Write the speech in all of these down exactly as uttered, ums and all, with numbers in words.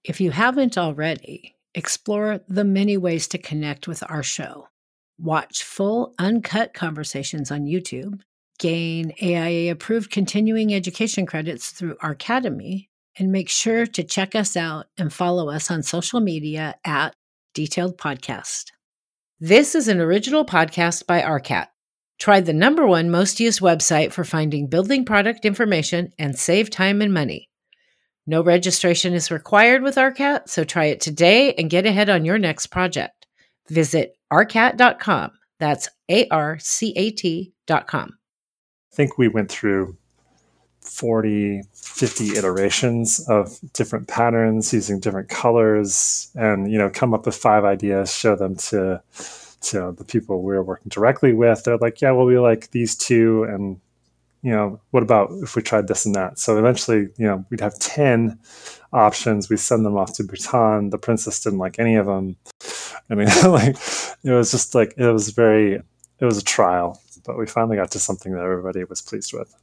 If you haven't already, explore the many ways to connect with our show. Watch full, uncut conversations on YouTube, gain A I A-approved continuing education credits through our Academy, and make sure to check us out and follow us on social media at Detailed Podcast. This is an original podcast by R C A T. Try the number one most used website for finding building product information and save time and money. No registration is required with R C A T, so try it today and get ahead on your next project. Visit R C A T dot com. That's A R C A T dot com. I think we went through forty, fifty iterations of different patterns using different colors and, you know, come up with five ideas, show them to, to the people we were working directly with. They're like, yeah, well, we like these two. And, you know, what about if we tried this and that? So eventually, you know, we'd have ten options. We send them off to Bhutan. The princess didn't like any of them. I mean, like, it was just like, it was very, it was a trial, but we finally got to something that everybody was pleased with.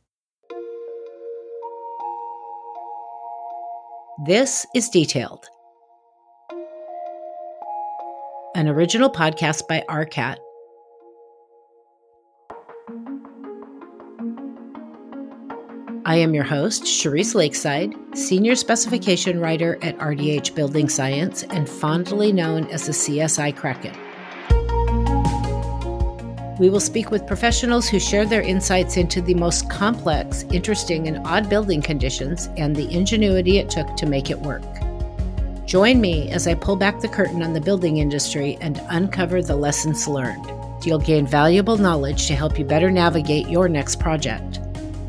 This is Detailed, an original podcast by R C A T. I am your host, Charisse Lakeside, Senior Specification Writer at R D H Building Science and fondly known as the C S I Kraken. We will speak with professionals who share their insights into the most complex, interesting, and odd building conditions and the ingenuity it took to make it work. Join me as I pull back the curtain on the building industry and uncover the lessons learned. You'll gain valuable knowledge to help you better navigate your next project.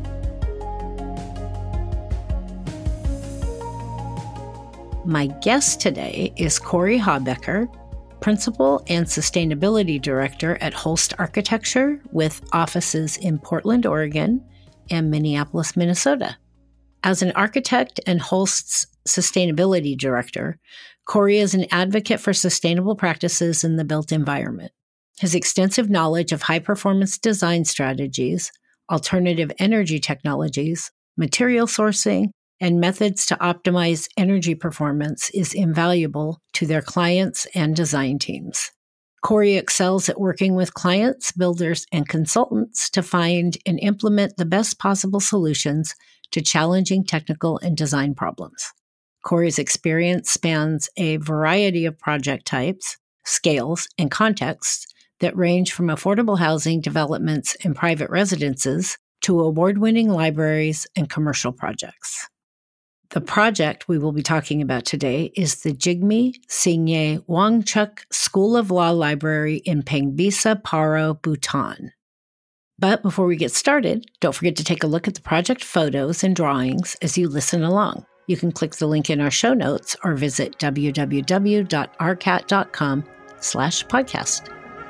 My guest today is Corey Habecker, Principal and Sustainability Director at Holst Architecture with offices in Portland, Oregon and Minneapolis, Minnesota. As an architect and Holst's Sustainability Director, Corey is an advocate for sustainable practices in the built environment. His extensive knowledge of high-performance design strategies, alternative energy technologies, material sourcing, and methods to optimize energy performance is invaluable to their clients and design teams. Corey excels at working with clients, builders, and consultants to find and implement the best possible solutions to challenging technical and design problems. Corey's experience spans a variety of project types, scales, and contexts that range from affordable housing developments and private residences to award-winning libraries and commercial projects. The project we will be talking about today is the Jigme Singye Wangchuck School of Law Library in Pangbisa, Paro, Bhutan. But before we get started, don't forget to take a look at the project photos and drawings as you listen along. You can click the link in our show notes or visit w w w dot r c a t dot com slash podcast.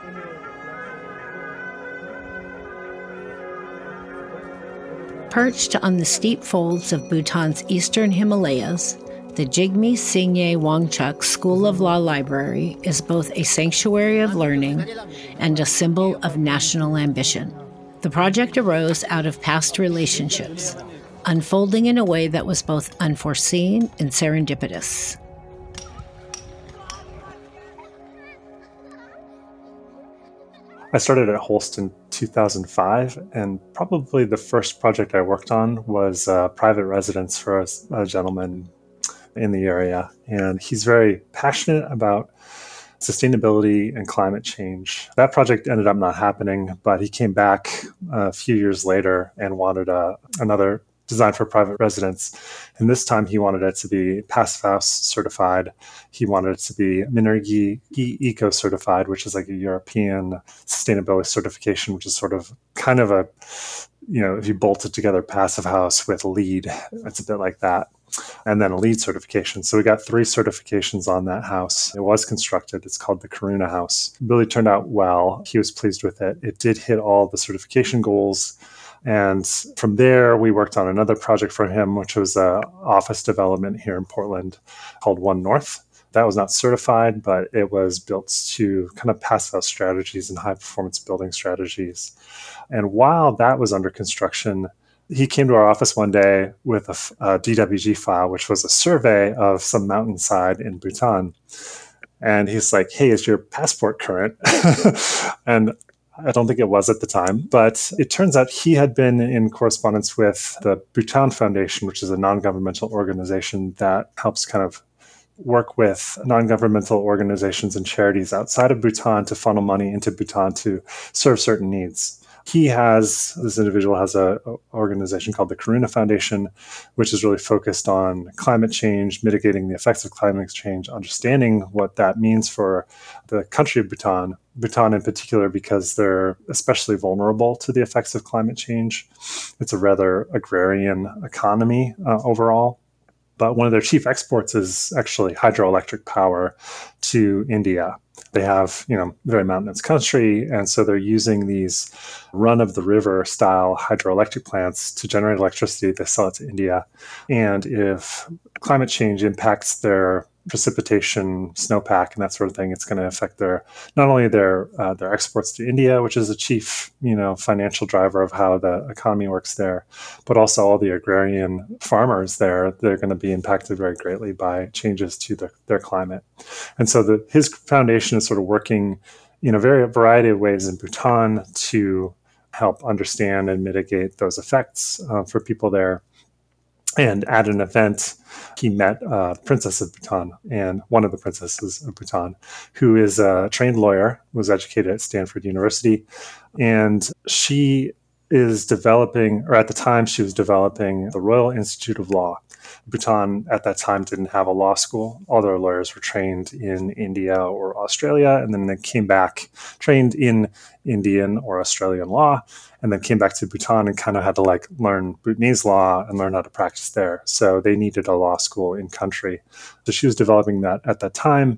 Perched on the steep folds of Bhutan's eastern Himalayas, the Jigme Singye Wangchuck School of Law Library is both a sanctuary of learning and a symbol of national ambition. The project arose out of past relationships, unfolding in a way that was both unforeseen and serendipitous. I started at Holst in two thousand five, and probably the first project I worked on was a private residence for a, a gentleman in the area. And he's very passionate about sustainability and climate change. That project ended up not happening, but he came back a few years later and wanted a, another design for private residence. And this time he wanted it to be Passive House certified. He wanted it to be Minergie Eco certified, which is like a European sustainability certification, which is sort of kind of a, you know, if you bolted together Passive House with LEED, it's a bit like that. And then a LEED certification. So we got three certifications on that house. It was constructed. It's called the Karuna House. It really turned out well. He was pleased with it. It did hit all the certification goals. And from there, we worked on another project for him, which was an office development here in Portland called One North. That was not certified, but it was built to kind of passive house strategies and high performance building strategies. And while that was under construction, he came to our office one day with a, a D W G file, which was a survey of some mountainside in Bhutan. And he's like, hey, is your passport current? And I don't think it was at the time, but it turns out he had been in correspondence with the Bhutan Foundation, which is a non-governmental organization that helps kind of work with non-governmental organizations and charities outside of Bhutan to funnel money into Bhutan to serve certain needs. He has, this individual has a, a organization called the Karuna Foundation, which is really focused on climate change, mitigating the effects of climate change, understanding what that means for the country of Bhutan, Bhutan in particular, because they're especially vulnerable to the effects of climate change. It's a rather agrarian economy uh, overall. But one of their chief exports is actually hydroelectric power to India. They have, you know, very mountainous country, and so they're using these run-of-the-river style hydroelectric plants to generate electricity. They sell it to India. And if climate change impacts their precipitation, snowpack, and that sort of thing, it's going to affect their not only their uh, their exports to India, which is a chief, you know, financial driver of how the economy works there, but also all the agrarian farmers there. They're going to be impacted very greatly by changes to the, their climate. And so the, his foundation is sort of working in a very variety of ways in Bhutan to help understand and mitigate those effects uh, for people there. And at an event, he met uh, the Princess of Bhutan, and one of the princesses of Bhutan, who is a trained lawyer, was educated at Stanford University. And she is developing, or at the time she was developing, the Royal Institute of Law. Bhutan at that time didn't have a law school. All their lawyers were trained in India or Australia, and then they came back trained in Indian or Australian law, and then came back to Bhutan and kind of had to like learn Bhutanese law and learn how to practice there. So they needed a law school in country. So she was developing that at that time.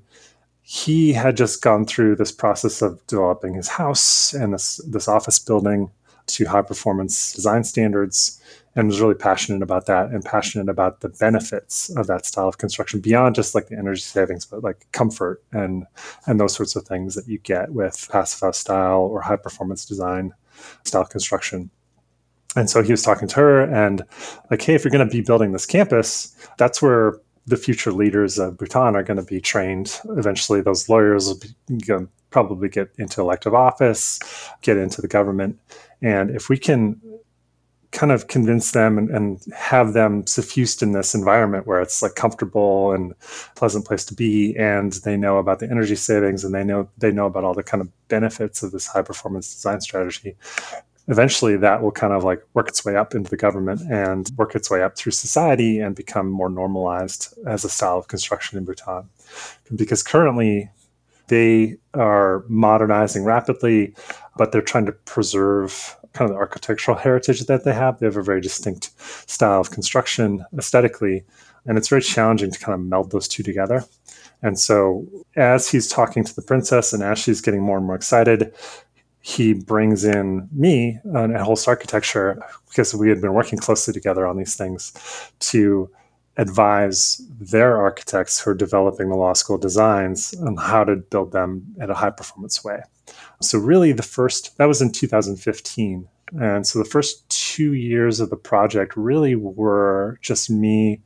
He had just gone through this process of developing his house and this, this office building to high performance design standards, and was really passionate about that and passionate about the benefits of that style of construction beyond just like the energy savings, but like comfort and and those sorts of things that you get with passive house style or high performance design style construction. And so he was talking to her and like, hey, if you're going to be building this campus, that's where the future leaders of Bhutan are going to be trained. Eventually, those lawyers will be, you know, probably get into elective office, get into the government. And if we can kind of convince them and, and have them suffused in this environment where it's like comfortable and pleasant place to be, and they know about the energy savings, and they know they know about all the kind of benefits of this high performance design strategy, eventually that will kind of like work its way up into the government and work its way up through society and become more normalized as a style of construction in Bhutan. Because currently they are modernizing rapidly, but they're trying to preserve kind of the architectural heritage that they have. They have a very distinct style of construction aesthetically, and it's very challenging to kind of meld those two together. And so as he's talking to the princess and as she's getting more and more excited, he brings in me uh, at Holst Architecture, because we had been working closely together on these things, to advise their architects who are developing the law school designs on how to build them in a high performance way. So really the first, that was in two thousand fifteen. And so the first two years of the project really were just me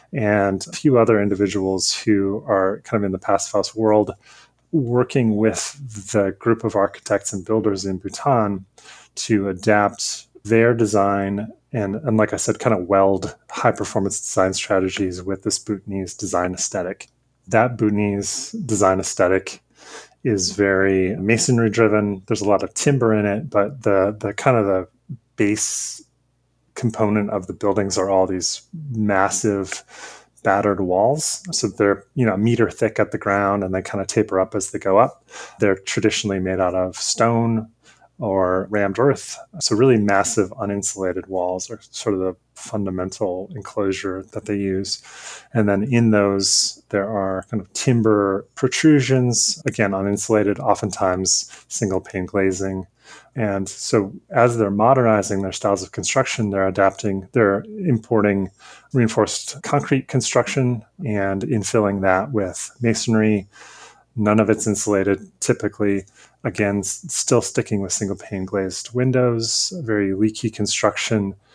and a few other individuals who are kind of in the passive house world, working with the group of architects and builders in Bhutan to adapt their design and, and like I said, kind of weld high-performance design strategies with this Bhutanese design aesthetic. That Bhutanese design aesthetic is very masonry-driven. There's a lot of timber in it, but the the kind of the base component of the buildings are all these massive battered walls. So they're, you know, a meter thick at the ground, and they kind of taper up as they go up. They're traditionally made out of stone or rammed earth. So really massive uninsulated walls are sort of the fundamental enclosure that they use. And then in those, there are kind of timber protrusions, again, uninsulated, oftentimes single pane glazing. And so as they're modernizing their styles of construction, they're adapting, they're importing reinforced concrete construction and infilling that with masonry. None of it's insulated, typically. Again, s- still sticking with single pane glazed windows, very leaky construction,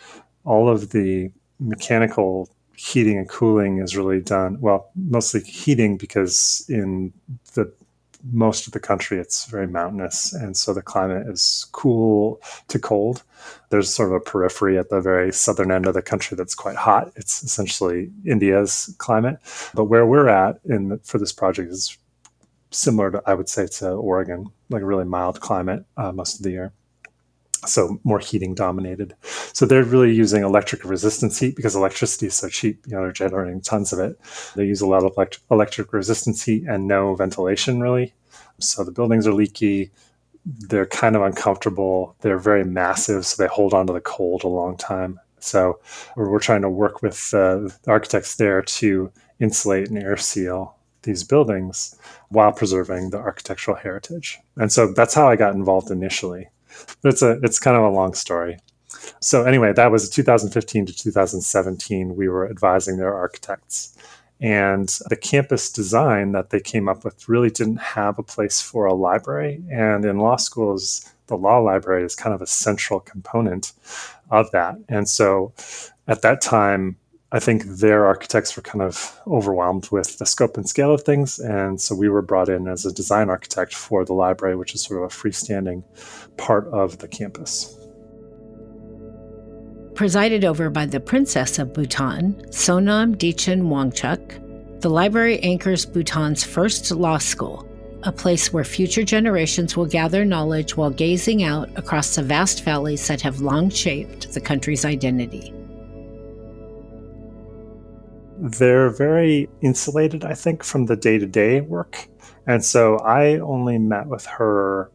all of the mechanical heating and cooling is really done, well, mostly heating because in the most of the country it's very mountainous, and so the climate is cool to cold. There's sort of a periphery at the very southern end of the country that's quite hot. It's essentially India's climate. But where we're at in the, for this project is similar to, I would say, to Oregon, like a really mild climate uh, most of the year. So more heating dominated. So they're really using electric resistance heat because electricity is so cheap. You know, they're generating tons of it. They use a lot of elect- electric resistance heat and no ventilation really. So the buildings are leaky. They're kind of uncomfortable. They're very massive, so they hold on to the cold a long time. So we're, we're trying to work with uh, the architects there to insulate and air seal these buildings while preserving the architectural heritage. And so that's how I got involved initially. But it's a it's kind of a long story. So anyway, that was two thousand fifteen to two thousand seventeen. We were advising their architects. And the campus design that they came up with really didn't have a place for a library. And in law schools, the law library is kind of a central component of that. And so at that time, I think their architects were kind of overwhelmed with the scope and scale of things. And so we were brought in as a design architect for the library, which is sort of a freestanding part of the campus. Presided over by the Princess of Bhutan, Sonam Dichin Wangchuk, the library anchors Bhutan's first law school, a place where future generations will gather knowledge while gazing out across the vast valleys that have long shaped the country's identity. They're very insulated, I think, from the day-to-day work. And so I only met with her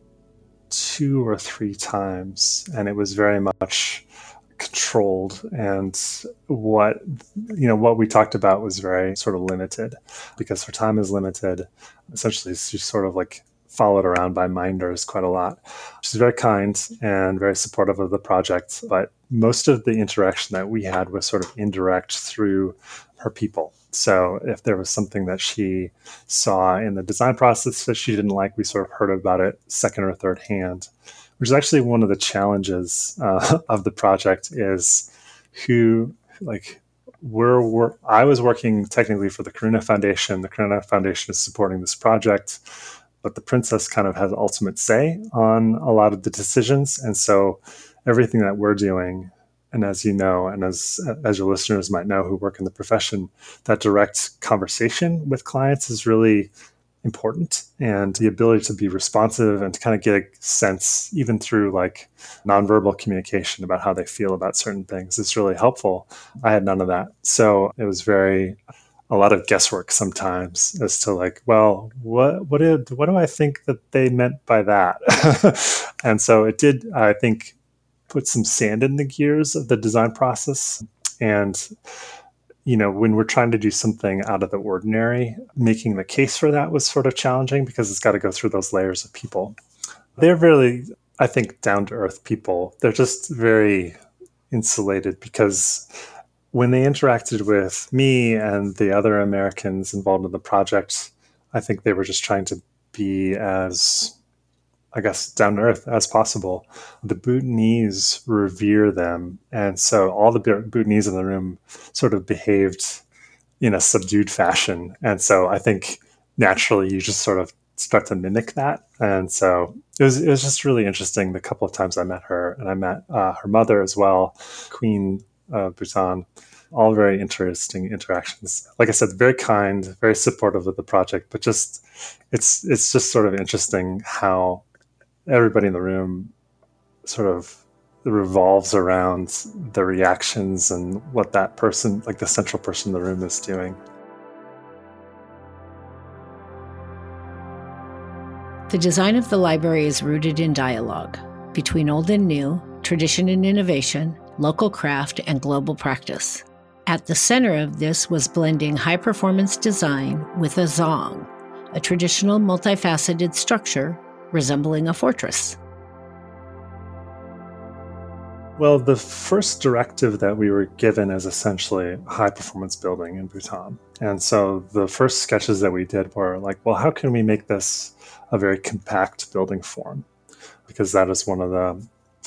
two or three times, and it was very much controlled. And what, you know, what we talked about was very sort of limited because her time is limited. Essentially, she's sort of like followed around by minders quite a lot. She's very kind and very supportive of the project, but most of the interaction that we had was sort of indirect through her people. So if there was something that she saw in the design process that she didn't like, we sort of heard about it second or third hand, which is actually one of the challenges uh, of the project is who, like, we're, we're, I was working technically for the Karuna Foundation. The Karuna Foundation is supporting this project, but the princess kind of has ultimate say on a lot of the decisions. And so everything that we're doing, and as you know, and as as your listeners might know who work in the profession, that direct conversation with clients is really important. And the ability to be responsive and to kind of get a sense, even through like nonverbal communication about how they feel about certain things is really helpful. I had none of that. So it was very, a lot of guesswork sometimes as to like, well, what what did what do I think that they meant by that? And so it did, I think, put some sand in the gears of the design process. And, you know, when we're trying to do something out of the ordinary, making the case for that was sort of challenging because it's got to go through those layers of people. They're really, I think, down-to-earth people. They're just very insulated because when they interacted with me and the other Americans involved in the project, I think they were just trying to be as, I guess, down to earth as possible. The Bhutanese revere them. And so all the Bhutanese in the room sort of behaved in a subdued fashion. And so I think naturally you just sort of start to mimic that. And so it was, it was just really interesting the couple of times I met her, and I met uh, her mother as well, Queen of Bhutan. All very interesting interactions. Like I said, very kind, very supportive of the project, but just it's it's just sort of interesting how everybody in the room sort of revolves around the reactions and what that person, like the central person in the room, is doing. The design of the library is rooted in dialogue between old and new, tradition and innovation, local craft, and global practice. At the center of this was blending high-performance design with a zong, a traditional multifaceted structure resembling a fortress. Well, the first directive that we were given is essentially a high-performance building in Bhutan. And so the first sketches that we did were like, well, how can we make this a very compact building form? Because that is one of the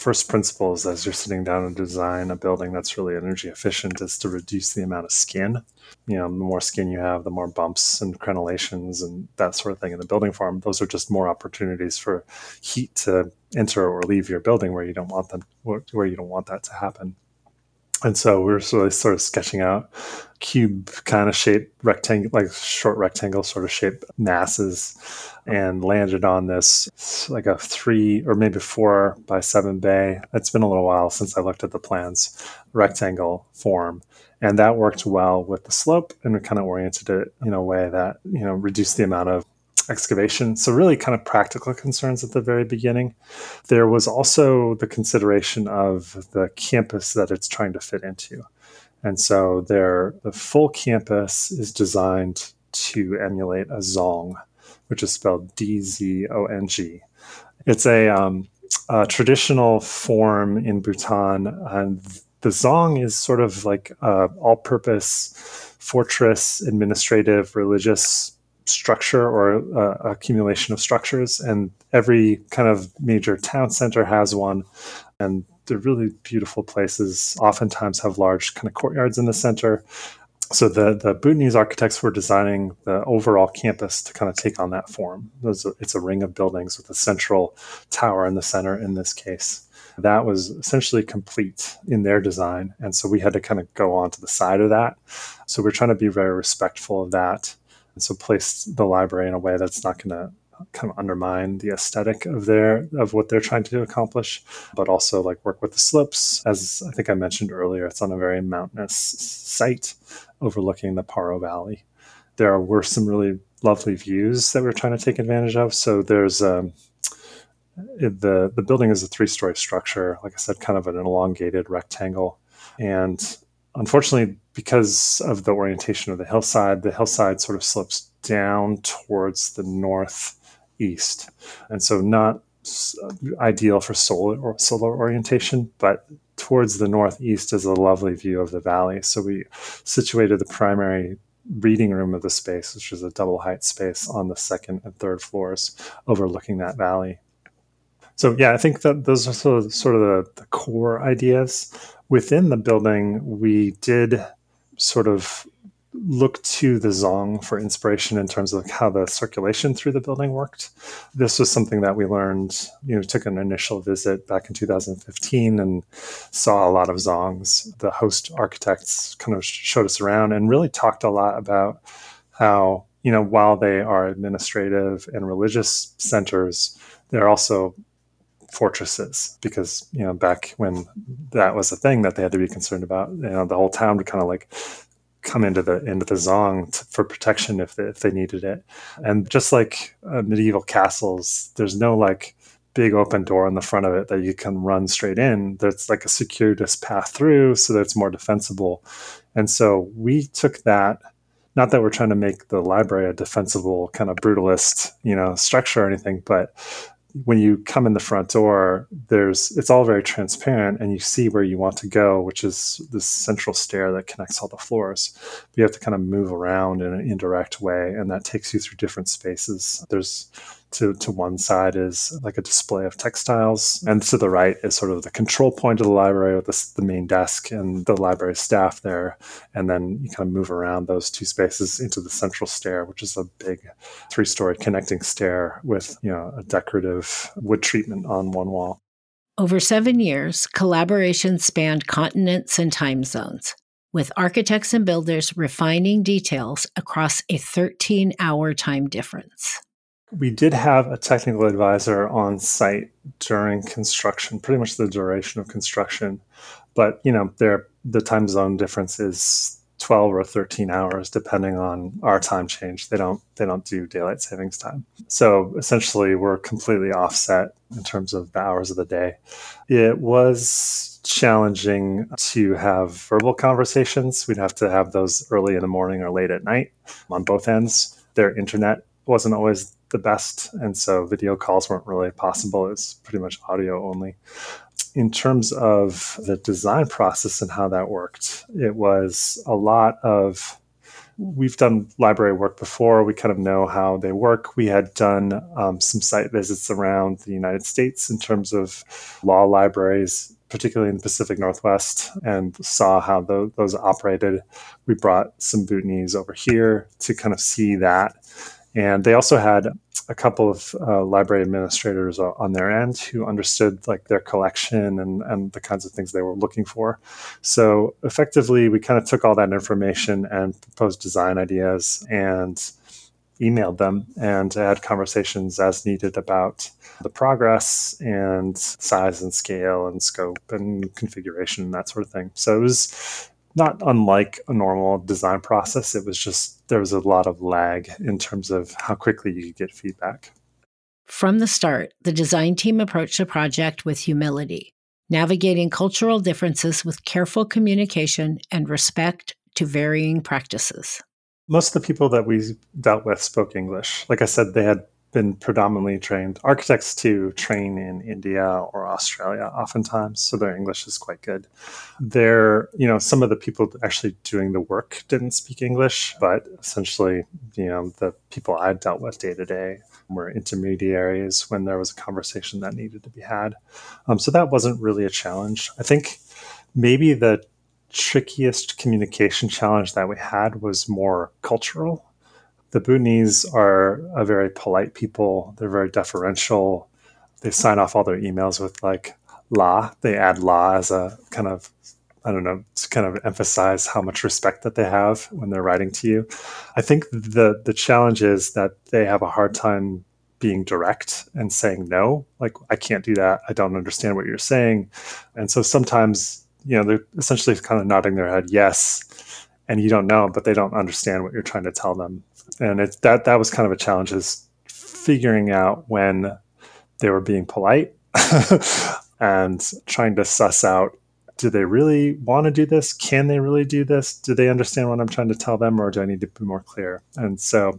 first principles as you're sitting down and design a building that's really energy efficient is to reduce the amount of skin. You know, the more skin you have, the more bumps and crenellations and that sort of thing in the building form. Those are just more opportunities for heat to enter or leave your building where you don't want them, where you don't want that to happen. And so we were sort of, sort of sketching out cube kind of shape, rectangle, like short rectangle sort of shape masses, and landed on this like a three or maybe four by seven bay. It's been a little while since I looked at the plans, rectangle form. And that worked well with the slope, and we kind of oriented it in a way that, you know, reduced the amount of excavation. So really kind of practical concerns at the very beginning. There was also the consideration of the campus that it's trying to fit into. And so there, the full campus is designed to emulate a zong, which is spelled D Z O N G. It's a, um, a traditional form in Bhutan, and the zong is sort of like an all-purpose fortress, administrative, religious structure, or uh, accumulation of structures, and every kind of major town center has one, and they're really beautiful places. Oftentimes have large kind of courtyards in the center. So the the Bhutanese architects were designing the overall campus to kind of take on that form. It's a, it's a ring of buildings with a central tower in the center in this case. That was essentially complete in their design, and so we had to kind of go on to the side of that. So we're trying to be very respectful of that, and so place the library in a way that's not going to kind of undermine the aesthetic of their of what they're trying to accomplish, but also like work with the slopes. As I think I mentioned earlier, it's on a very mountainous site overlooking the Paro Valley. There were some really lovely views that we're trying to take advantage of. So there's um, the the building is a three-story structure, like I said, kind of an elongated rectangle, and unfortunately, because of the orientation of the hillside, the hillside sort of slopes down towards the northeast. And so not ideal for solar or solar orientation, but towards the northeast is a lovely view of the valley. So we situated the primary reading room of the space, which is a double height space, on the second and third floors overlooking that valley. So yeah, I think that those are sort of, sort of the, the core ideas. Within the building, we did sort of look to the zong for inspiration in terms of how the circulation through the building worked. This was something that we learned, you know, took an initial visit back in two thousand fifteen and saw a lot of zongs. The host architects kind of showed us around and really talked a lot about how, you know, while they are administrative and religious centers, they're also fortresses, because, you know, back when that was a thing that they had to be concerned about, you know, the whole town would kind of like come into the into the zong to, for protection if they, if they needed it. And just like uh, medieval castles, there's no like big open door in the front of it that you can run straight in. There's like a circuitous path through so that it's more defensible. And so we took that, not that we're trying to make the library a defensible kind of brutalist, you know, structure or anything, but when you come in the front door, there's it's all very transparent, and you see where you want to go, which is this central stair that connects all the floors. But you have to kind of move around in an indirect way, and that takes you through different spaces. There's to to one side is like a display of textiles, and to the right is sort of the control point of the library with the, the main desk and the library staff there. And then you kind of move around those two spaces into the central stair, which is a big three-story connecting stair with, you know, a decorative wood treatment on one wall. Over seven years, collaboration spanned continents and time zones, with architects and builders refining details across a thirteen-hour time difference. We did have a technical advisor on site during construction, pretty much the duration of construction. But, you know, there the time zone difference is twelve or thirteen hours, depending on our time change. They don't they don't do daylight savings time. So essentially, we're completely offset in terms of the hours of the day. It was challenging to have verbal conversations. We'd have to have those early in the morning or late at night on both ends. Their internet wasn't always the best, and so video calls weren't really possible. It was pretty much audio only. In terms of the design process and how that worked, it was a lot of we've done library work before. We kind of know how they work. We had done um, some site visits around the United States in terms of law libraries, particularly in the Pacific Northwest, and saw how the, those operated. We brought some Bhutanese over here to kind of see that. And they also had a couple of uh, library administrators on their end who understood like their collection and, and the kinds of things they were looking for. So effectively, we kind of took all that information and proposed design ideas and emailed them and had conversations as needed about the progress and size and scale and scope and configuration and that sort of thing. So it was not unlike a normal design process. It was just, there was a lot of lag in terms of how quickly you could get feedback. From the start, the design team approached the project with humility, navigating cultural differences with careful communication and respect to varying practices. Most of the people that we dealt with spoke English. Like I said, they had been predominantly trained architects to train in India or Australia oftentimes, so their English is quite good. They're, you know, some of the people actually doing the work didn't speak English, but essentially, you know, the people I dealt with day to day were intermediaries when there was a conversation that needed to be had. Um, so that wasn't really a challenge. I think maybe the trickiest communication challenge that we had was more cultural. The Bhutanese are a very polite people. They're very deferential. They sign off all their emails with like la. They add la as a kind of, I don't know, to kind of emphasize how much respect that they have when they're writing to you. I think the the challenge is that they have a hard time being direct and saying no. Like, I can't do that. I don't understand what you're saying. And so sometimes, you know, they're essentially kind of nodding their head yes, and you don't know, but they don't understand what you're trying to tell them. And it's that that was kind of a challenge, is figuring out when they were being polite and trying to suss out, do they really want to do this? Can they really do this? Do they understand what I'm trying to tell them, or do I need to be more clear? And so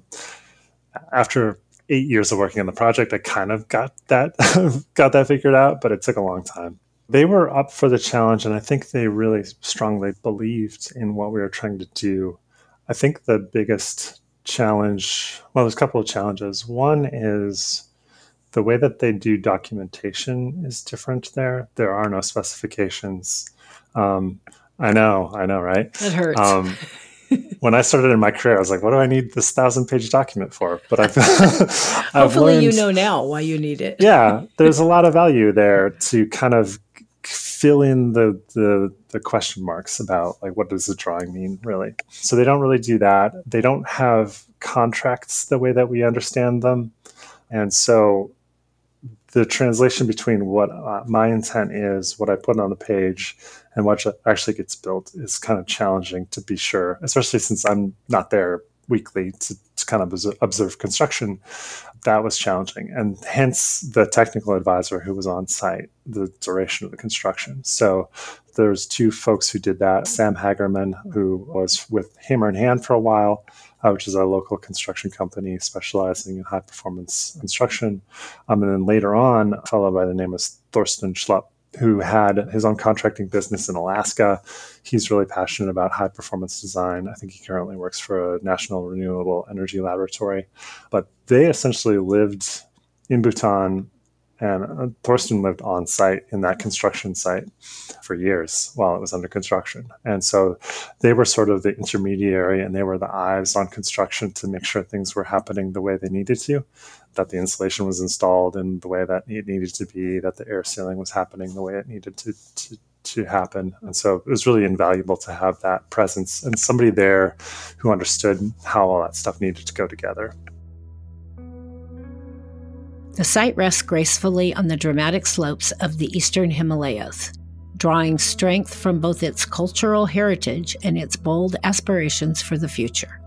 after eight years of working on the project, I kind of got that got that figured out, but it took a long time. They were up for the challenge, and I think they really strongly believed in what we were trying to do. I think the biggest challenge, well, there's a couple of challenges. One is the way that they do documentation is different there. There are no specifications. Um, I know, I know, right? It hurts. Um, when I started in my career, I was like, what do I need this thousand page document for? But I've, I've Hopefully learned, you know now why you need it. yeah, there's a lot of value there to kind of fill in the, the the question marks about like, what does the drawing mean really? So they don't really do that. They don't have contracts the way that we understand them. And so the translation between what uh, my intent is, what I put on the page, and what actually gets built is kind of challenging, to be sure, especially since I'm not there weekly to, to kind of observe construction. That was challenging, and hence the technical advisor who was on site the duration of the construction. So there's two folks who did that. Sam Hagerman, who was with Hammer and Hand for a while, uh, which is a local construction company specializing in high performance construction. Um, and then later on, a fellow by the name of Thorsten Schlupp, who had his own contracting business in Alaska. He's really passionate about high performance design. I think he currently works for a National Renewable Energy Laboratory. But they essentially lived in Bhutan, and Thorsten lived on site in that construction site for years while it was under construction. And so they were sort of the intermediary, and they were the eyes on construction to make sure things were happening the way they needed to, that the insulation was installed in the way that it needed to be, that the air sealing was happening the way it needed to, to, to happen. And so it was really invaluable to have that presence and somebody there who understood how all that stuff needed to go together. The site rests gracefully on the dramatic slopes of the eastern Himalayas, drawing strength from both its cultural heritage and its bold aspirations for the future.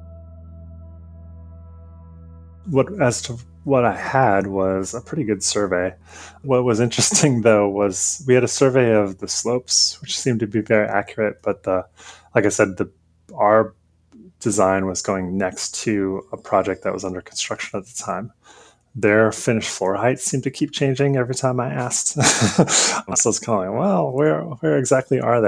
What, as to what I had was a pretty good survey. What was interesting, though, was we had a survey of the slopes, which seemed to be very accurate. But the, like I said, the our design was going next to a project that was under construction at the time. Their finished floor heights seemed to keep changing every time I asked. So I was kind of like, well, where where exactly are they?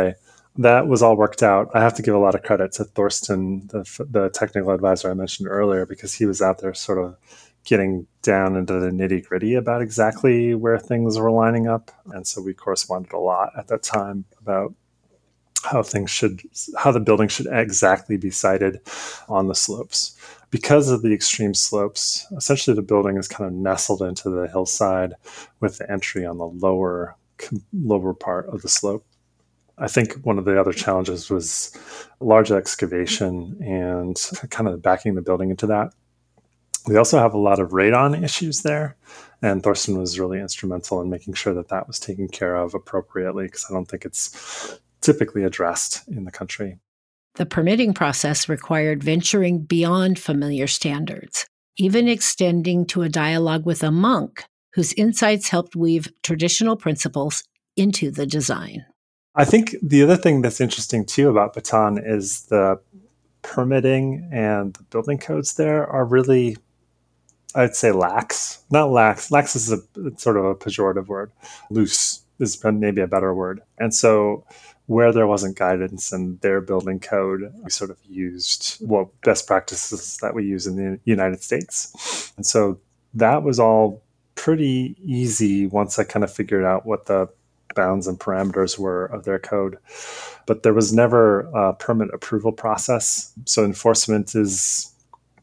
That was all worked out. I have to give a lot of credit to Thorsten, the, the technical advisor I mentioned earlier, because he was out there sort of getting down into the nitty gritty about exactly where things were lining up. And so we corresponded a lot at that time about how things should, how the building should exactly be sited on the slopes. Because of the extreme slopes, essentially the building is kind of nestled into the hillside with the entry on the lower, lower part of the slope. I think one of the other challenges was large excavation and kind of backing the building into that. We also have a lot of radon issues there, and Thorsten was really instrumental in making sure that that was taken care of appropriately, because I don't think it's typically addressed in the country. The permitting process required venturing beyond familiar standards, even extending to a dialogue with a monk whose insights helped weave traditional principles into the design. I think the other thing that's interesting too about Bhutan is the permitting and the building codes there are really, I'd say, lax. Not lax. Lax is a sort of a pejorative word. Loose is maybe a better word. And so where there wasn't guidance in their building code, we sort of used what well, best practices that we use in the United States. And so that was all pretty easy once I kind of figured out what the bounds and parameters were of their code. But there was never a permit approval process. So enforcement is,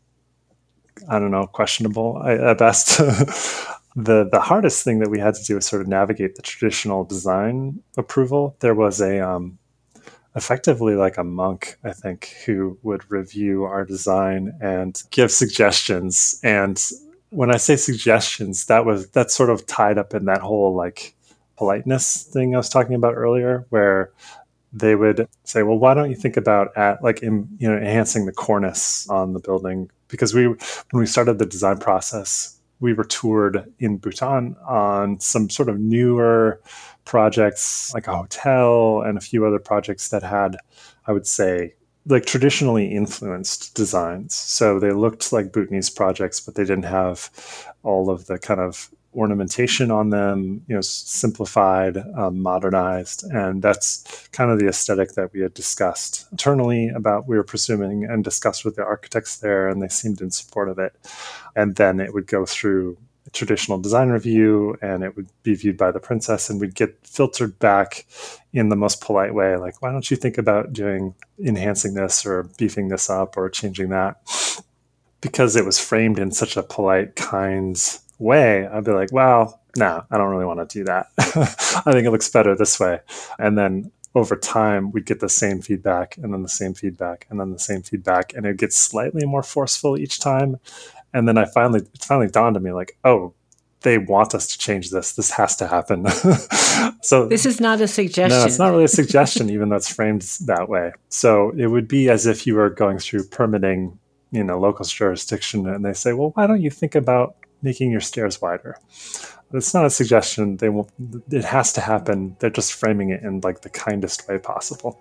I don't know, questionable at best. the The hardest thing that we had to do was sort of navigate the traditional design approval. There was a um, effectively like a monk, I think, who would review our design and give suggestions. And when I say suggestions, that was that's sort of tied up in that whole like politeness thing I was talking about earlier, where they would say, well, why don't you think about at like in, you know, enhancing the cornice on the building? Because we, when we started the design process, we were toured in Bhutan on some sort of newer projects, like a hotel and a few other projects that had, I would say, like traditionally influenced designs. So they looked like Bhutanese projects, but they didn't have all of the kind of ornamentation on them, you know, simplified, um, modernized. And that's kind of the aesthetic that we had discussed internally about we were pursuing and discussed with the architects there, and they seemed in support of it. And then it would go through a traditional design review, and it would be viewed by the princess, and we'd get filtered back in the most polite way, like, why don't you think about doing enhancing this or beefing this up or changing that? Because it was framed in such a polite, kind way, I'd be like, well, no, I don't really want to do that. I think it looks better this way. And then over time, we'd get the same feedback and then the same feedback and then the same feedback. And it gets slightly more forceful each time. And then I finally, it finally dawned on me like, oh, they want us to change this. This has to happen. So this is not a suggestion. No, it's not really a suggestion, even though it's framed that way. So it would be as if you were going through permitting, you know, local jurisdiction, and they say, well, why don't you think about making your stairs wider? It's not a suggestion. They won't, it has to happen. They're just framing it in like the kindest way possible.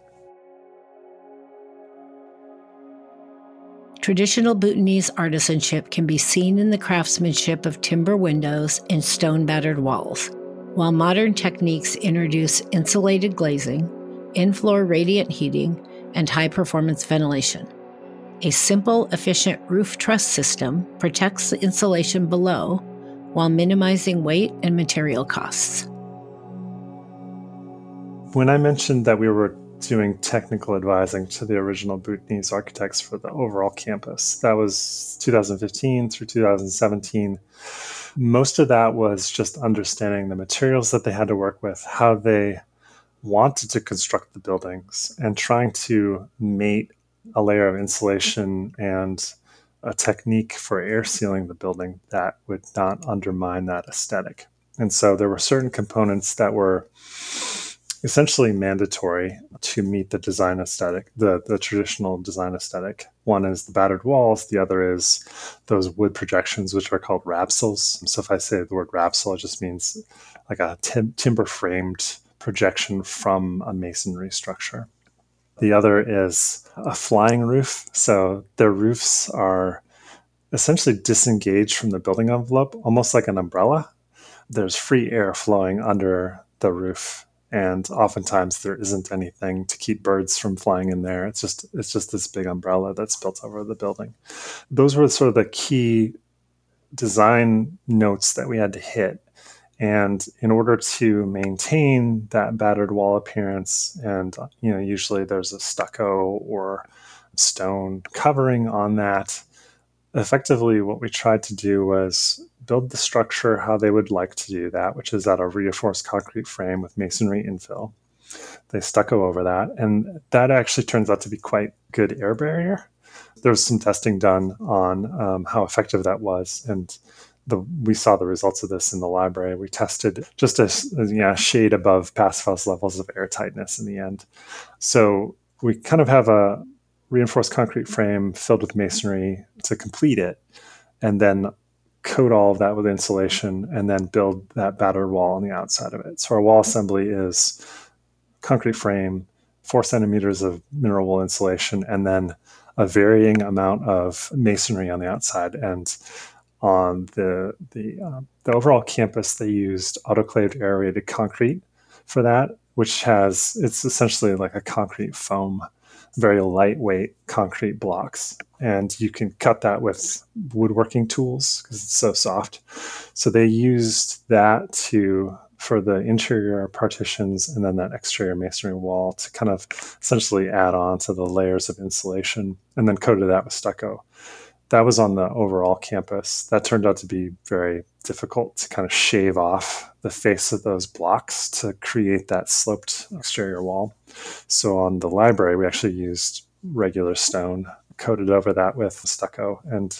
Traditional Bhutanese artisanship can be seen in the craftsmanship of timber windows and stone-battered walls, while modern techniques introduce insulated glazing, in-floor radiant heating, and high-performance ventilation. A simple, efficient roof truss system protects the insulation below while minimizing weight and material costs. When I mentioned that we were doing technical advising to the original Bhutanese architects for the overall campus, that was two thousand fifteen through two thousand seventeen. Most of that was just understanding the materials that they had to work with, how they wanted to construct the buildings, and trying to mate a layer of insulation and a technique for air sealing the building that would not undermine that aesthetic. And so there were certain components that were essentially mandatory to meet the design aesthetic, the, the traditional design aesthetic. One is the battered walls. The other is those wood projections, which are called rapsels. So if I say the word rapsel, it just means like a tim- timber-framed projection from a masonry structure. The other is a flying roof. So their roofs are essentially disengaged from the building envelope, almost like an umbrella. There's free air flowing under the roof And oftentimes there isn't anything to keep birds from flying in there. It's just it's just this big umbrella that's built over the building. Those were sort of the key design notes that we had to hit. And in order to maintain that battered wall appearance, and you know, usually there's a stucco or stone covering on that, effectively what we tried to do was build the structure how they would like to do that, which is at a reinforced concrete frame with masonry infill. They stucco over that, and that actually turns out to be quite good air barrier. There was some testing done on um, how effective that was, and the, we saw the results of this in the library. We tested just a, a yeah, shade above Passivhaus levels of air tightness in the end. So we kind of have a reinforced concrete frame filled with masonry to complete it, and then coat all of that with insulation, and then build that battered wall on the outside of it. So our wall assembly is concrete frame, four centimeters of mineral wool insulation, and then a varying amount of masonry on the outside. And on the the, uh, the overall campus, they used autoclaved aerated concrete for that, which has, it's essentially like a concrete foam, very lightweight concrete blocks. And you can cut that with woodworking tools because it's so soft. So they used that to for the interior partitions and then that exterior masonry wall to kind of essentially add on to the layers of insulation, and then coated that with stucco. That was on the overall campus. That turned out to be very difficult to kind of shave off the face of those blocks to create that sloped exterior wall. So on the library, we actually used regular stone, coated over that with stucco, and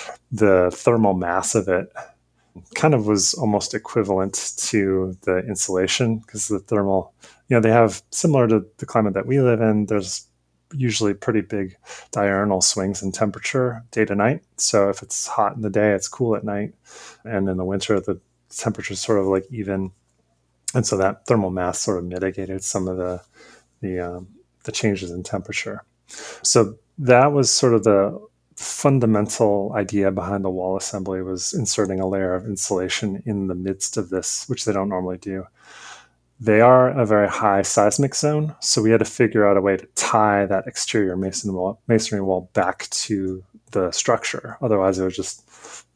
the thermal mass of it kind of was almost equivalent to the insulation, because the thermal, you know, they have, similar to the climate that we live in, there's usually pretty big diurnal swings in temperature day to night. So if it's hot in the day, it's cool at night. And in the winter, the temperature is sort of like even. And so that thermal mass sort of mitigated some of the the, um, the changes in temperature. So that was sort of the fundamental idea behind the wall assembly, was inserting a layer of insulation in the midst of this, which they don't normally do. They are a very high seismic zone, so we had to figure out a way to tie that exterior mason wall, masonry wall back to the structure. Otherwise, it would just,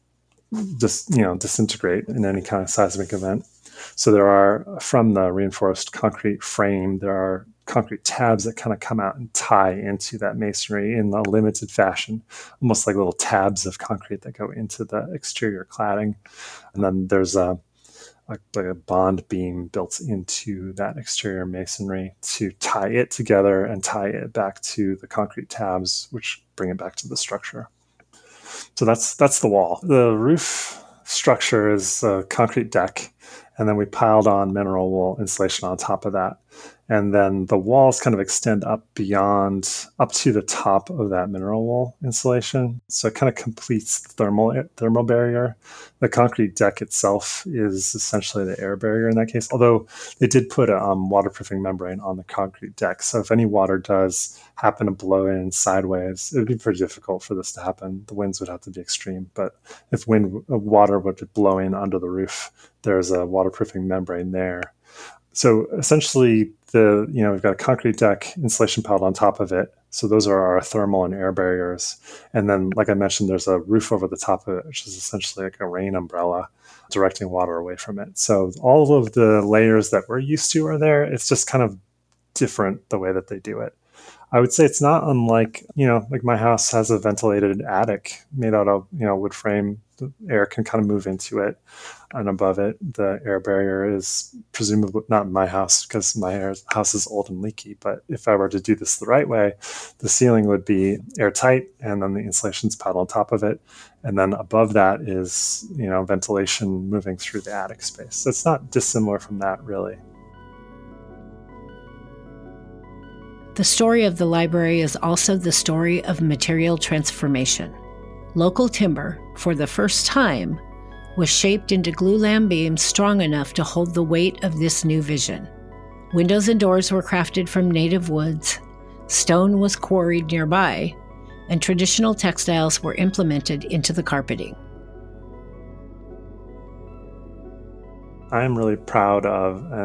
just you know, disintegrate in any kind of seismic event. So there are, from the reinforced concrete frame, there are concrete tabs that kind of come out and tie into that masonry in a limited fashion, almost like little tabs of concrete that go into the exterior cladding. And then there's a Like, like a bond beam built into that exterior masonry to tie it together and tie it back to the concrete tabs, which bring it back to the structure. So that's that's the wall. The roof structure is a concrete deck, and then we piled on mineral wool insulation on top of that. And then the walls kind of extend up beyond, up to the top of that mineral wool insulation. So it kind of completes the thermal, thermal barrier. The concrete deck itself is essentially the air barrier in that case, although they did put a um, waterproofing membrane on the concrete deck. So if any water does happen to blow in sideways, it would be pretty difficult for this to happen. The winds would have to be extreme. But if wind, water would blow in under the roof, there's a waterproofing membrane there. So essentially, the you know we've got a concrete deck, insulation piled on top of it. So those are our thermal and air barriers. And then, like I mentioned, there's a roof over the top of it, which is essentially like a rain umbrella directing water away from it. So all of the layers that we're used to are there. It's just kind of different the way that they do it. I would say it's not unlike, you know, like my house has a ventilated attic made out of, you know, wood frame. The air can kind of move into it, and above it, the air barrier is presumably, not in my house because my house is old and leaky, but if I were to do this the right way, the ceiling would be airtight, and then the insulation's piled on top of it. And then above that is, you know, ventilation moving through the attic space. So it's not dissimilar from that, really. The story of the library is also the story of material transformation. Local timber, for the first time, was shaped into glulam beams strong enough to hold the weight of this new vision. Windows and doors were crafted from native woods, stone was quarried nearby, and traditional textiles were implemented into the carpeting. I am really proud of and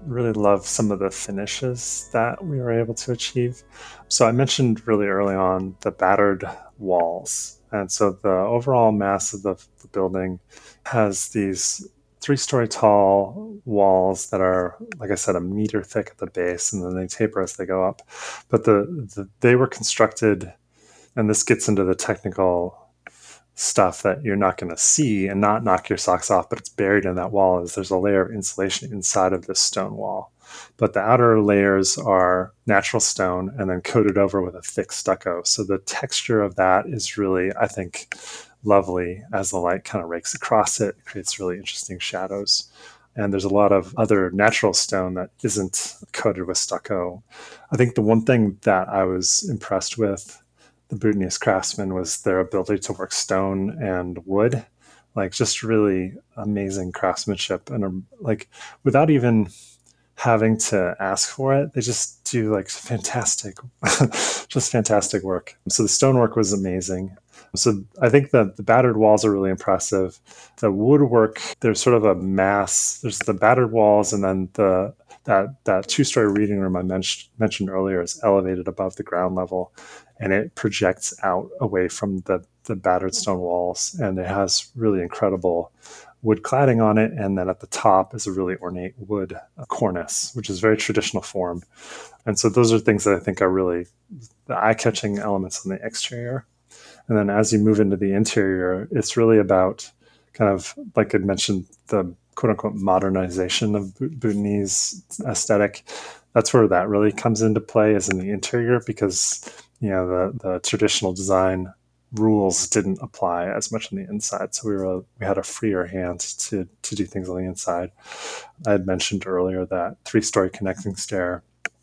really love some of the finishes that we were able to achieve. So I mentioned really early on the battered walls. And so the overall mass of the, the building has these three-story tall walls that are, like I said, a meter thick at the base, and then they taper as they go up. But the, the they were constructed, and this gets into the technical stuff that you're not going to see and not knock your socks off, but it's buried in that wall, is there's a layer of insulation inside of this stone wall. But the outer layers are natural stone and then coated over with a thick stucco. So the texture of that is really, I think, lovely as the light kind of rakes across it. It creates really interesting shadows. And there's a lot of other natural stone that isn't coated with stucco. I think the one thing that I was impressed with the Bhutanese craftsmen was their ability to work stone and wood, like just really amazing craftsmanship, and um, like without even having to ask for it, they just do like fantastic, just fantastic work. So the stonework was amazing. So I think that the battered walls are really impressive. The woodwork, there's sort of a mass. There's the battered walls, and then the that that two-story reading room I mentioned mentioned earlier is elevated above the ground level, and it projects out away from the the battered stone walls, and it has really incredible wood cladding on it. And then at the top is a really ornate wood cornice, which is very traditional form. And so those are things that I think are really the eye-catching elements on the exterior. And then as you move into the interior, it's really about kind of, like I mentioned, the quote-unquote modernization of Bhutanese aesthetic. That's where that really comes into play, is in the interior, because you know the, the traditional design rules didn't apply as much on the inside. So we were we had a freer hand to to do things on the inside. I had mentioned earlier that three-story connecting stair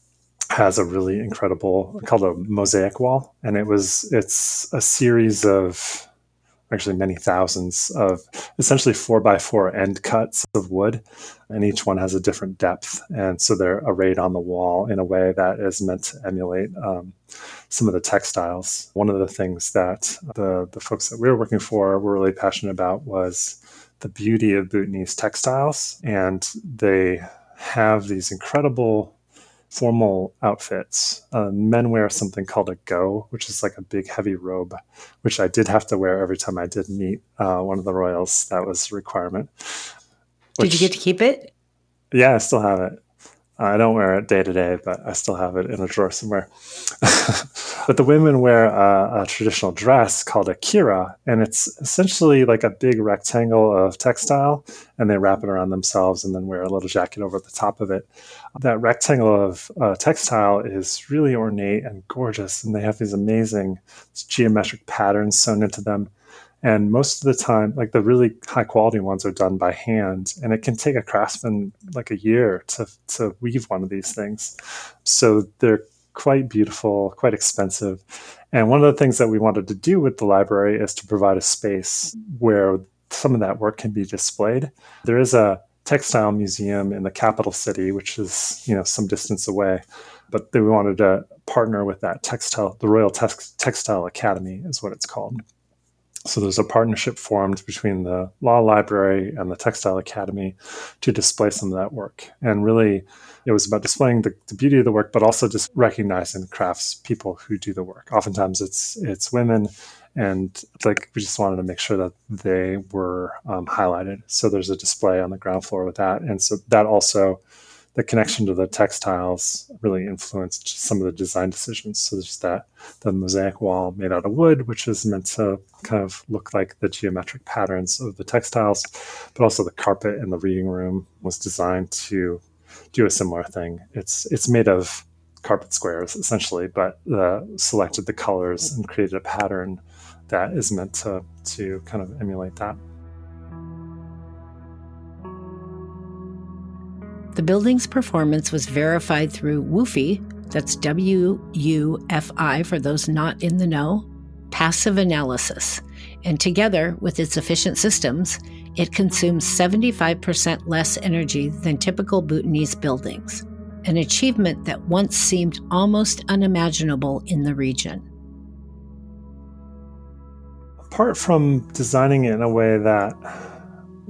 has a really incredible, called a mosaic wall, and it was it's a series of actually many thousands of essentially four by four end cuts of wood, and each one has a different depth, and so they're arrayed on the wall in a way that is meant to emulate um, some of the textiles. One of the things that the the folks that we were working for were really passionate about was the beauty of Bhutanese textiles, and they have these incredible formal outfits. Uh, men wear something called a go, which is like a big heavy robe, which I did have to wear every time I did meet uh, one of the royals. That was a requirement. Which, did you get to keep it? Yeah, I still have it. I don't wear it day to day, but I still have it in a drawer somewhere. But the women wear a, a traditional dress called a kira, and it's essentially like a big rectangle of textile, and they wrap it around themselves and then wear a little jacket over the top of it. That rectangle of uh, textile is really ornate and gorgeous, and they have these amazing geometric patterns sewn into them. And most of the time, like the really high quality ones are done by hand, and it can take a craftsman like a year to, to weave one of these things. So they're quite beautiful, quite expensive. And one of the things that we wanted to do with the library is to provide a space where some of that work can be displayed. There is a textile museum in the capital city, which is, you know, some distance away, but we wanted to partner with that textile, the Royal Tex- Textile Academy is what it's called. So there's a partnership formed between the Law Library and the Textile Academy to display some of that work. And really, it was about displaying the, the beauty of the work, but also just recognizing the crafts people who do the work. Oftentimes it's it's women, and like we just wanted to make sure that they were um, highlighted. So there's a display on the ground floor with that. And so that also, the connection to the textiles really influenced some of the design decisions. So there's that the mosaic wall made out of wood, which is meant to kind of look like the geometric patterns of the textiles, but also the carpet in the reading room was designed to do a similar thing. It's it's made of carpet squares essentially, but uh, selected the colors and created a pattern that is meant to to kind of emulate that. The building's performance was verified through WUFI, that's W U F I for those not in the know, passive analysis. And together with its efficient systems, it consumes seventy-five percent less energy than typical Bhutanese buildings, an achievement that once seemed almost unimaginable in the region. Apart from designing it in a way that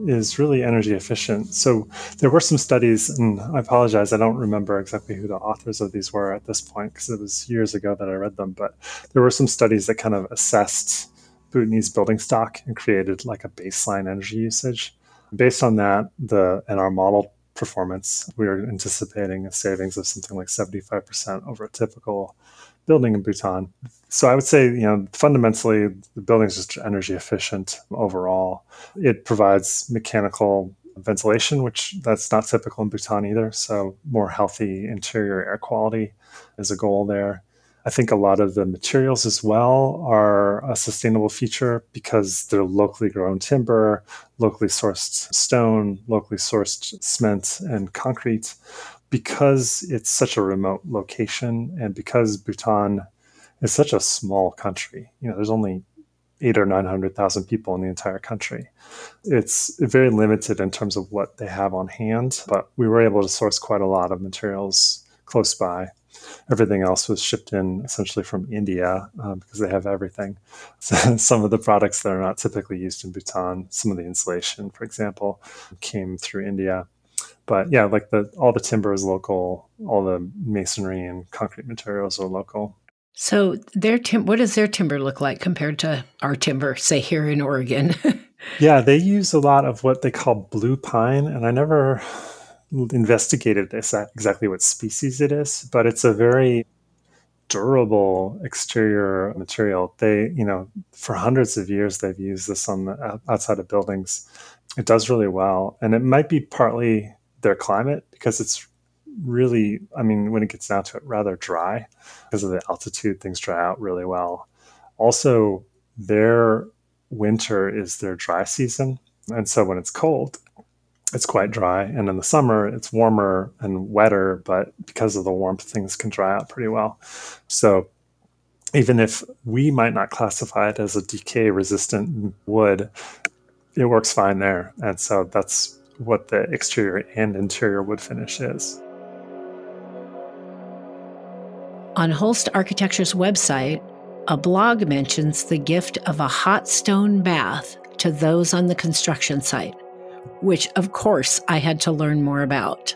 is really energy efficient. So there were some studies, and I apologize, I don't remember exactly who the authors of these were at this point because it was years ago that I read them, but there were some studies that kind of assessed Bhutanese building stock and created like a baseline energy usage. Based on that, the and our model performance, we are anticipating a savings of something like seventy-five percent over a typical building in Bhutan. So I would say, you know, fundamentally, the building is just energy efficient overall. It provides mechanical ventilation, which that's not typical in Bhutan either. So more healthy interior air quality is a goal there. I think a lot of the materials as well are a sustainable feature because they're locally grown timber, locally sourced stone, locally sourced cement and concrete. Because it's such a remote location and because Bhutan is such a small country, you know, there's only eight or nine hundred thousand people in the entire country. It's very limited in terms of what they have on hand, but we were able to source quite a lot of materials close by. Everything else was shipped in essentially from India um, because they have everything. So some of the products that are not typically used in Bhutan, some of the insulation, for example, came through India. But yeah, like the all the timber is local, all the masonry and concrete materials are local. So their tim- what does their timber look like compared to our timber, say here in Oregon? Yeah, they use a lot of what they call blue pine, and I never investigated this exactly what species it is, but it's a very durable exterior material. They, you know, for hundreds of years they've used this on the outside of buildings. It does really well, and it might be partly their climate because it's really, I mean, when it gets down to it, rather dry because of the altitude. Things dry out really well. Also, their winter is their dry season, and so when it's cold, it's quite dry, and in the summer it's warmer and wetter, but because of the warmth things can dry out pretty well. So even if we might not classify it as a decay resistant wood, it works fine there. And so that's what the exterior and interior wood finish is. On Holst Architecture's website, a blog mentions the gift of a hot stone bath to those on the construction site, which, of course, I had to learn more about.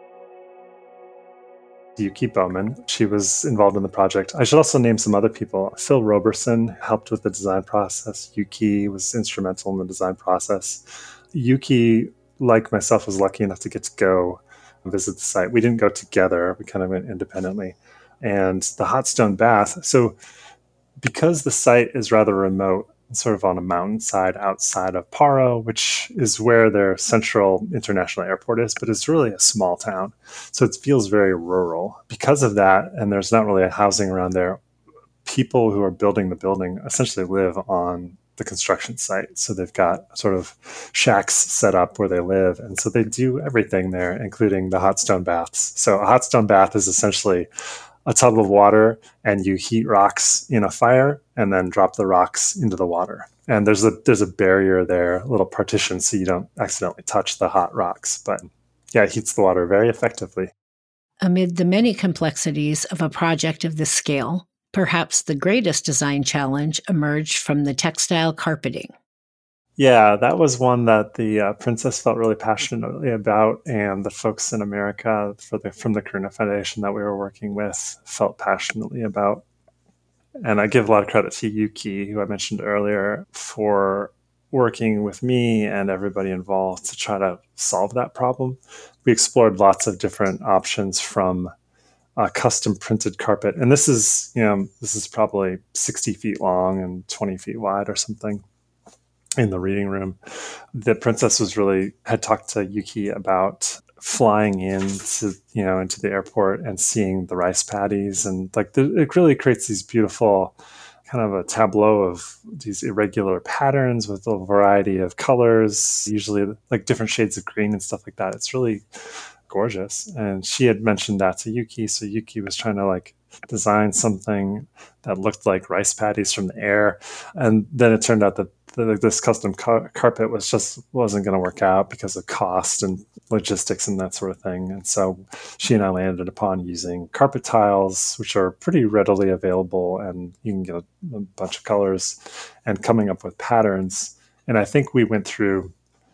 Yuki Bowman, she was involved in the project. I should also name some other people. Phil Roberson helped with the design process. Yuki was instrumental in the design process. Yuki, like myself, was lucky enough to get to go visit the site. We didn't go together. We kind of went independently. And the hot stone bath, so because the site is rather remote, sort of on a mountainside outside of Paro, which is where their central international airport is, but it's really a small town. So it feels very rural. Because of that, and there's not really a housing around there, people who are building the building essentially live on the construction site. So they've got sort of shacks set up where they live. And so they do everything there, including the hot stone baths. So a hot stone bath is essentially a tub of water, and you heat rocks in a fire and then drop the rocks into the water. And there's a there's a barrier there, a little partition, so you don't accidentally touch the hot rocks. But yeah, it heats the water very effectively. Amid the many complexities of a project of this scale, perhaps the greatest design challenge emerged from the textile carpeting. Yeah, that was one that the uh, princess felt really passionately about, and the folks in America for the, from the Karuna Foundation that we were working with felt passionately about. And I give a lot of credit to Yuki, who I mentioned earlier, for working with me and everybody involved to try to solve that problem. We explored lots of different options from a custom printed carpet. And this is, you know, this is probably sixty feet long and twenty feet wide or something in the reading room. The princess was really, had talked to Yuki about flying into, you know, into the airport and seeing the rice paddies. And like, the, it really creates these beautiful kind of a tableau of these irregular patterns with a variety of colors, usually like different shades of green and stuff like that. It's really gorgeous. And she had mentioned that to Yuki. So Yuki was trying to like design something that looked like rice paddies from the air. And then it turned out that the, this custom car- carpet was just wasn't going to work out because of cost and logistics and that sort of thing. And so she and I landed upon using carpet tiles, which are pretty readily available, and you can get a, a bunch of colors, and coming up with patterns. And I think we went through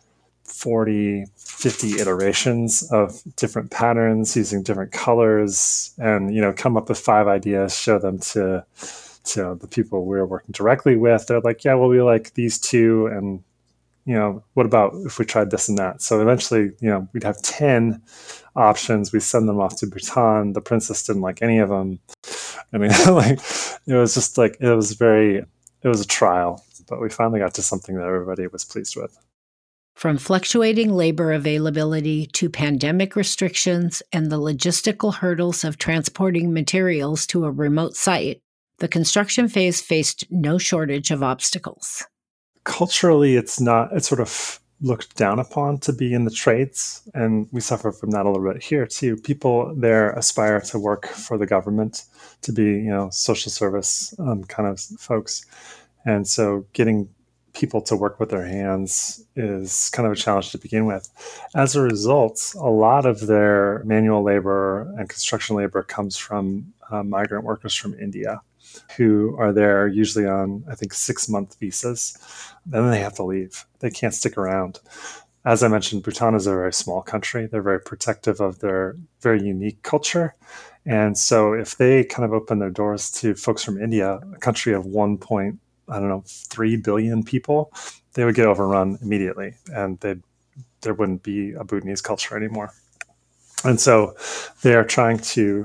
forty, fifty iterations of different patterns using different colors, and, you know, come up with five ideas, show them to to the people we were working directly with. They're like, yeah, well, we like these two, and, you know, what about if we tried this and that? So eventually, you know, we'd have ten options. We send them off to Bhutan. The princess didn't like any of them. I mean, like, it was just like, it was very, it was a trial, but we finally got to something that everybody was pleased with. From fluctuating labor availability to pandemic restrictions and the logistical hurdles of transporting materials to a remote site, the construction phase faced no shortage of obstacles. Culturally, it's not, it's sort of looked down upon to be in the trades, and we suffer from that a little bit here too. People there aspire to work for the government, to be, you know, social service um, kind of folks. And so getting people to work with their hands is kind of a challenge to begin with. As a result, a lot of their manual labor and construction labor comes from uh, migrant workers from India, who are there usually on, I think, six-month visas. Then they have to leave. They can't stick around. As I mentioned, Bhutan is a very small country. They're very protective of their very unique culture. And so if they kind of open their doors to folks from India, a country of one point, I don't know, three billion people, they would get overrun immediately, and they'd, there wouldn't be a Bhutanese culture anymore. And so they are trying to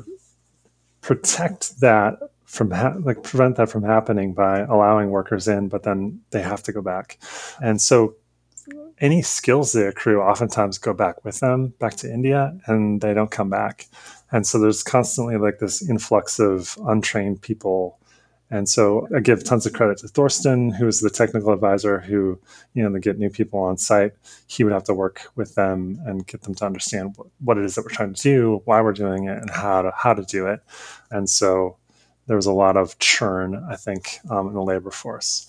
protect that from ha- like prevent that from happening by allowing workers in, but then they have to go back. And so any skills they accrue oftentimes go back with them back to India, and they don't come back. And so there's constantly like this influx of untrained people. And so I give tons of credit to Thorsten, who is the technical advisor who, you know, to get new people on site. He would have to work with them and get them to understand what, what it is that we're trying to do, why we're doing it, and how to how to do it. And so there was a lot of churn, I think, um, in the labor force.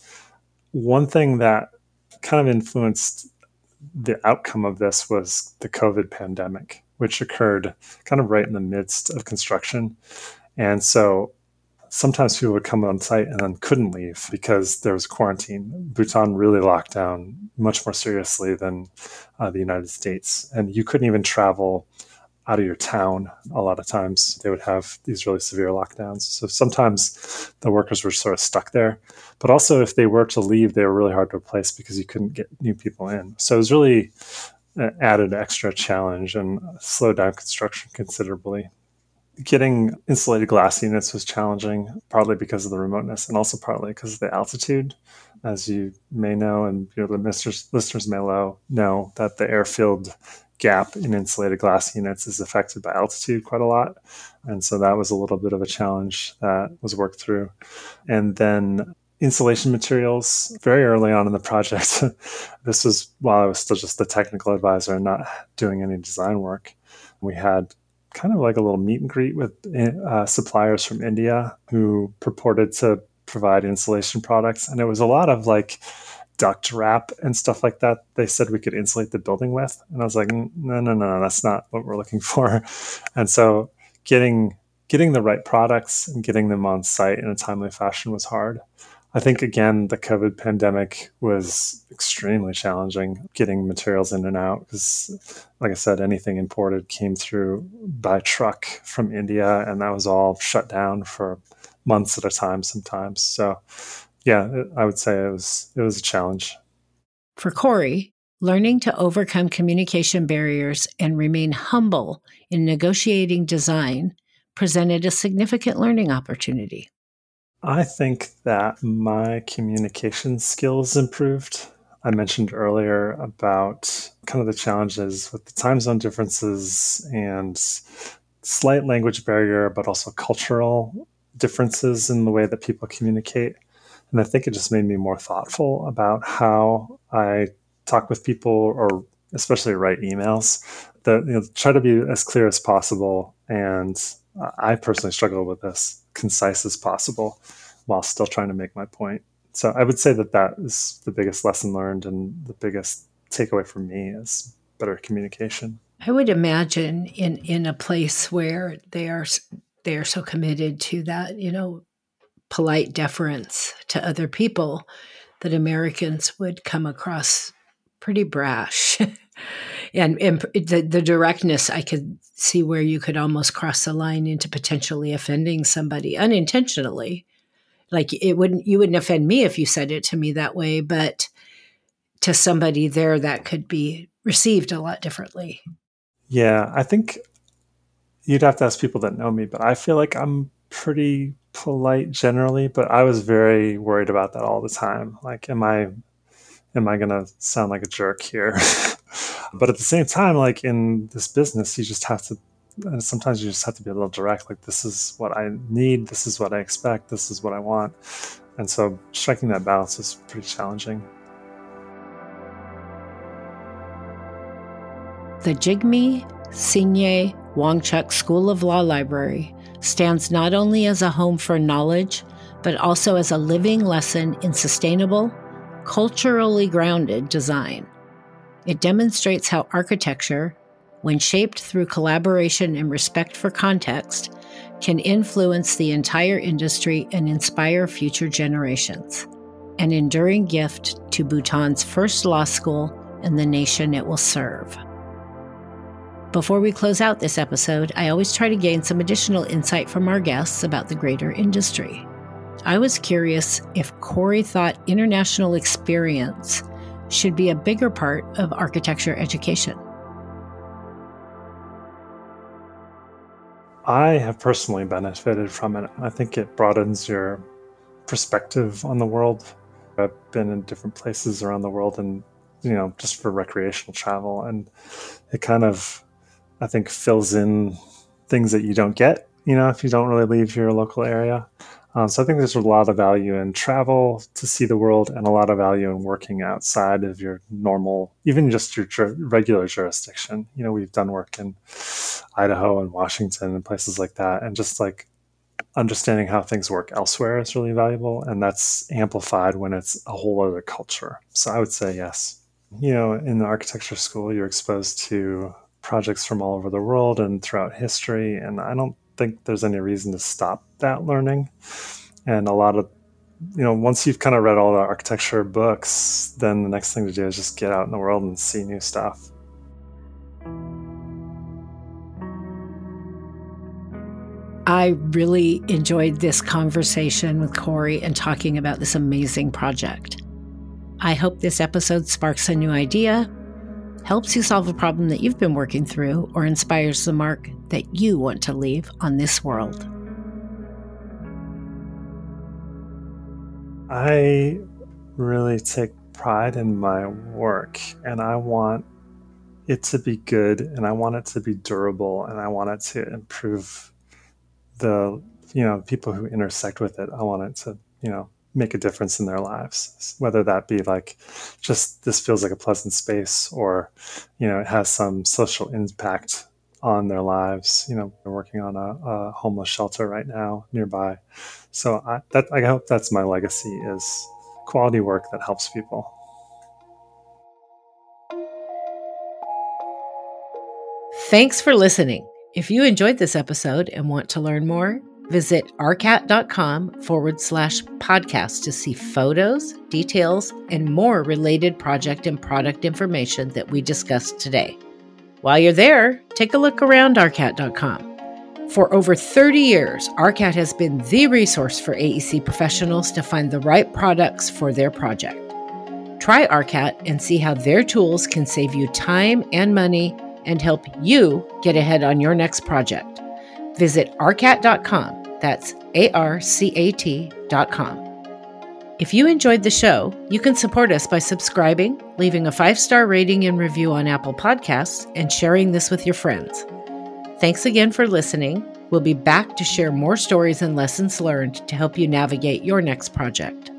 One thing that kind of influenced the outcome of this was the COVID pandemic, which occurred kind of right in the midst of construction. And so sometimes people would come on site and then couldn't leave because there was quarantine. Bhutan really locked down much more seriously than uh, the United States. And you couldn't even travel out of your town. A lot of times they would have these really severe lockdowns. So sometimes the workers were sort of stuck there. But also if they were to leave, they were really hard to replace because you couldn't get new people in. So it was really an added extra challenge and slowed down construction considerably. Getting insulated glass units was challenging, partly because of the remoteness and also partly because of the altitude. As you may know, and you know, the listeners, listeners may know, know that the airfield gap in insulated glass units is affected by altitude quite a lot. And so that was a little bit of a challenge that was worked through. And then insulation materials, very early on in the project, this was while I was still just the technical advisor and not doing any design work. We had kind of like a little meet and greet with uh, suppliers from India who purported to provide insulation products. And it was a lot of like duct wrap and stuff like that they said we could insulate the building with. And I was like, no, no, no, no, that's not what we're looking for. And so getting getting the right products and getting them on site in a timely fashion was hard. I think, again, the COVID pandemic was extremely challenging getting materials in and out because, like I said, anything imported came through by truck from India, and that was all shut down for months at a time sometimes. So, yeah, I would say it was it was a challenge. For Corey, learning to overcome communication barriers and remain humble in negotiating design presented a significant learning opportunity. I think that my communication skills improved. I mentioned earlier about kind of the challenges with the time zone differences and slight language barrier, but also cultural differences in the way that people communicate. And I think it just made me more thoughtful about how I talk with people, or especially write emails, that, you know, try to be as clear as possible. And I personally struggle with this, concise as possible, while still trying to make my point. So I would say that that is the biggest lesson learned, and the biggest takeaway for me is better communication. I would imagine in, in a place where they are they are so committed to that, you know, polite deference to other people, that Americans would come across pretty brash. and and the, the directness, I could see where you could almost cross the line into potentially offending somebody unintentionally. Like it wouldn't, you wouldn't offend me if you said it to me that way, but to somebody there, that could be received a lot differently. Yeah, I think you'd have to ask people that know me, but I feel like I'm pretty polite generally, but I was very worried about that all the time. Like, am I, am I going to sound like a jerk here? But at the same time, like in this business, you just have to, and sometimes you just have to be a little direct. Like, this is what I need. This is what I expect. This is what I want. And so striking that balance is pretty challenging. The Jigme Sinye Wangchuck School of Law Library stands not only as a home for knowledge, but also as a living lesson in sustainable, culturally grounded design. It demonstrates how architecture, when shaped through collaboration and respect for context, can influence the entire industry and inspire future generations. An enduring gift to Bhutan's first law school and the nation it will serve. Before we close out this episode, I always try to gain some additional insight from our guests about the greater industry. I was curious if Corey thought international experience should be a bigger part of architecture education. I have personally benefited from it. I think it broadens your perspective on the world. I've been in different places around the world and, you know, just for recreational travel. And it kind of, I think, fills in things that you don't get, you know, if you don't really leave your local area. Um, so I think there's a lot of value in travel to see the world and a lot of value in working outside of your normal, even just your ju- regular jurisdiction. You know, we've done work in Idaho and Washington and places like that. And just like understanding how things work elsewhere is really valuable. And that's amplified when it's a whole other culture. So I would say yes. You know, in the architecture school, you're exposed to projects from all over the world and throughout history. And I don't think there's any reason to stop that learning. And a lot of, you know, once you've kind of read all the architecture books, then the next thing to do is just get out in the world and see new stuff. I really enjoyed this conversation with Corey and talking about this amazing project. I hope this episode sparks a new idea, helps you solve a problem that you've been working through, or inspires the mark that you want to leave on this world. I really take pride in my work, and I want it to be good, and I want it to be durable, and I want it to improve the, you know, people who intersect with it. I want it to, you know, make a difference in their lives, whether that be like just this feels like a pleasant space, or, you know, it has some social impact on their lives. You know, we're working on a, a homeless shelter right now nearby. So I, that, I hope that's my legacy, is quality work that helps people. Thanks for listening. If you enjoyed this episode and want to learn more, visit arcat.com forward slash podcast to see photos, details, and more related project and product information that we discussed today. While you're there, take a look around arcat dot com. For over thirty years, Arcat has been the resource for A E C professionals to find the right products for their project. Try Arcat and see how their tools can save you time and money and help you get ahead on your next project. Visit arcat dot com. That's A R C A T dot com. If you enjoyed the show, you can support us by subscribing, leaving a five-star rating and review on Apple Podcasts, and sharing this with your friends. Thanks again for listening. We'll be back to share more stories and lessons learned to help you navigate your next project.